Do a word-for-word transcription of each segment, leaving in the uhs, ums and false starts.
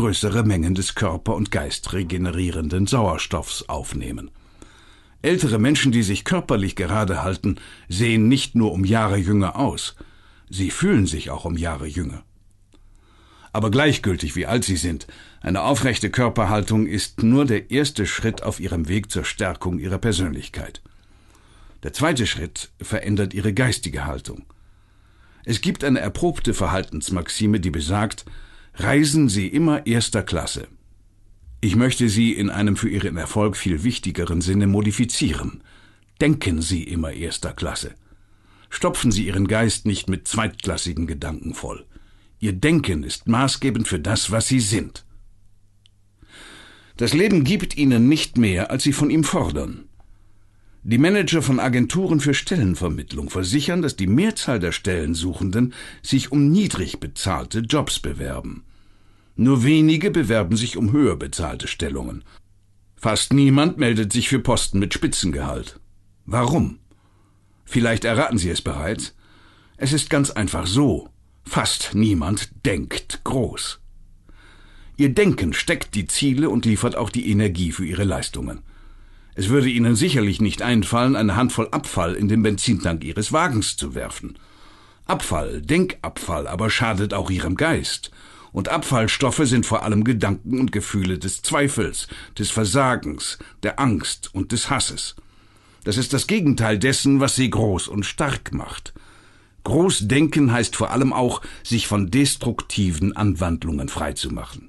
größere Mengen des Körper und Geist regenerierenden Sauerstoffs aufnehmen. Ältere Menschen, die sich körperlich gerade halten, sehen nicht nur um Jahre jünger aus, sie fühlen sich auch um Jahre jünger. Aber gleichgültig, wie alt sie sind, eine aufrechte Körperhaltung ist nur der erste Schritt auf ihrem Weg zur Stärkung ihrer Persönlichkeit. Der zweite Schritt verändert ihre geistige Haltung. Es gibt eine erprobte Verhaltensmaxime, die besagt: Reisen Sie immer erster Klasse. Ich möchte sie in einem für Ihren Erfolg viel wichtigeren Sinne modifizieren. Denken Sie immer erster Klasse. Stopfen Sie Ihren Geist nicht mit zweitklassigen Gedanken voll. Ihr Denken ist maßgebend für das, was Sie sind. Das Leben gibt Ihnen nicht mehr, als Sie von ihm fordern. Die Manager von Agenturen für Stellenvermittlung versichern, dass die Mehrzahl der Stellensuchenden sich um niedrig bezahlte Jobs bewerben. Nur wenige bewerben sich um höher bezahlte Stellungen. Fast niemand meldet sich für Posten mit Spitzengehalt. Warum? Vielleicht erraten Sie es bereits. Es ist ganz einfach so: Fast niemand denkt groß. Ihr Denken steckt die Ziele und liefert auch die Energie für Ihre Leistungen. Es würde Ihnen sicherlich nicht einfallen, eine Handvoll Abfall in den Benzintank Ihres Wagens zu werfen. Abfall, Denkabfall, aber schadet auch Ihrem Geist. Und Abfallstoffe sind vor allem Gedanken und Gefühle des Zweifels, des Versagens, der Angst und des Hasses. Das ist das Gegenteil dessen, was Sie groß und stark macht. Großdenken heißt vor allem auch, sich von destruktiven Anwandlungen freizumachen.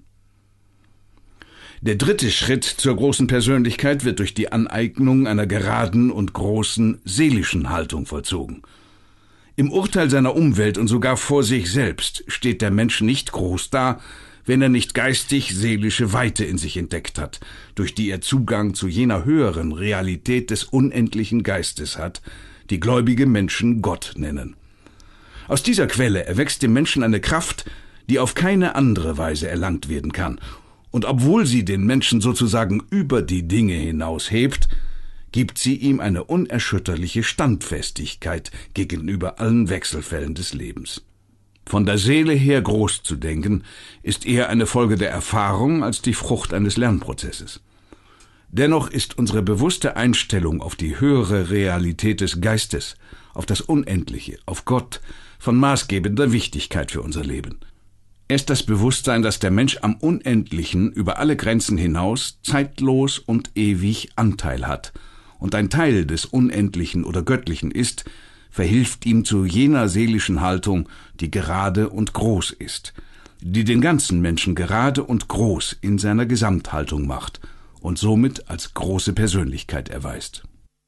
Der dritte Schritt zur großen Persönlichkeit wird durch die Aneignung einer geraden und großen seelischen Haltung vollzogen. Im Urteil seiner Umwelt und sogar vor sich selbst steht der Mensch nicht groß da, wenn er nicht geistig-seelische Weite in sich entdeckt hat, durch die er Zugang zu jener höheren Realität des unendlichen Geistes hat, die gläubige Menschen Gott nennen. Aus dieser Quelle erwächst dem Menschen eine Kraft, die auf keine andere Weise erlangt werden kann, und obwohl sie den Menschen sozusagen über die Dinge hinaushebt, gibt sie ihm eine unerschütterliche Standfestigkeit gegenüber allen Wechselfällen des Lebens. Von der Seele her groß zu denken, ist eher eine Folge der Erfahrung als die Frucht eines Lernprozesses. Dennoch ist unsere bewusste Einstellung auf die höhere Realität des Geistes, auf das Unendliche, auf Gott, von maßgebender Wichtigkeit für unser Leben. Erst das Bewusstsein, dass der Mensch am Unendlichen über alle Grenzen hinaus zeitlos und ewig Anteil hat und ein Teil des Unendlichen oder Göttlichen ist, verhilft ihm zu jener seelischen Haltung, die gerade und groß ist, die den ganzen Menschen gerade und groß in seiner Gesamthaltung macht und somit als große Persönlichkeit erweist.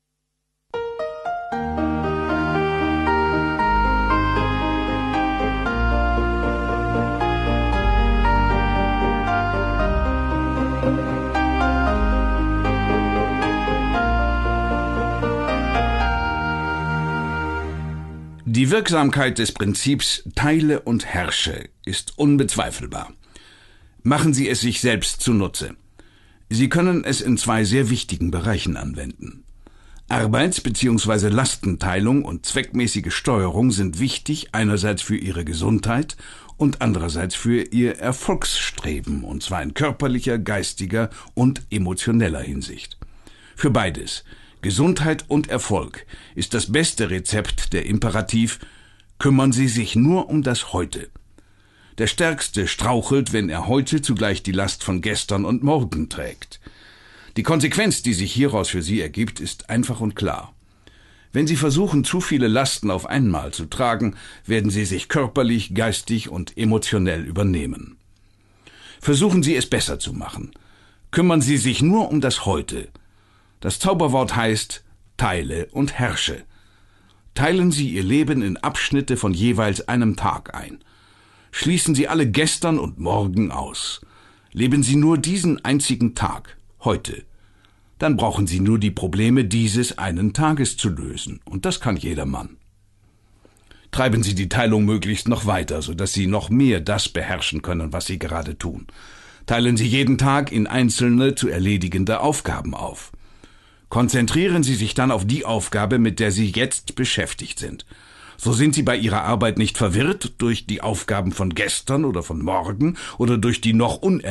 Die Wirksamkeit des Prinzips Teile und herrsche ist unbezweifelbar. Machen Sie es sich selbst zunutze. Sie können es in zwei sehr wichtigen Bereichen anwenden. Arbeits- bzw. Lastenteilung und zweckmäßige Steuerung sind wichtig, einerseits für Ihre Gesundheit und andererseits für Ihr Erfolgsstreben, und zwar in körperlicher, geistiger und emotioneller Hinsicht. Für beides, Gesundheit und Erfolg, ist das beste Rezept der Imperativ: Kümmern Sie sich nur um das Heute. Der Stärkste strauchelt, wenn er heute zugleich die Last von gestern und morgen trägt. Die Konsequenz, die sich hieraus für Sie ergibt, ist einfach und klar. Wenn Sie versuchen, zu viele Lasten auf einmal zu tragen, werden Sie sich körperlich, geistig und emotionell übernehmen. Versuchen Sie es besser zu machen. Kümmern Sie sich nur um das Heute. Das Zauberwort heißt: Teile und herrsche. Teilen Sie Ihr Leben in Abschnitte von jeweils einem Tag ein. Schließen Sie alle Gestern und Morgen aus. Leben Sie nur diesen einzigen Tag, heute. Dann brauchen Sie nur die Probleme dieses einen Tages zu lösen, und das kann jedermann. Treiben Sie die Teilung möglichst noch weiter, sodass Sie noch mehr das beherrschen können, was Sie gerade tun. Teilen Sie jeden Tag in einzelne zu erledigende Aufgaben auf. Konzentrieren Sie sich dann auf die Aufgabe, mit der Sie jetzt beschäftigt sind. So sind Sie bei Ihrer Arbeit nicht verwirrt durch die Aufgaben von gestern oder von morgen oder durch die noch unerledigten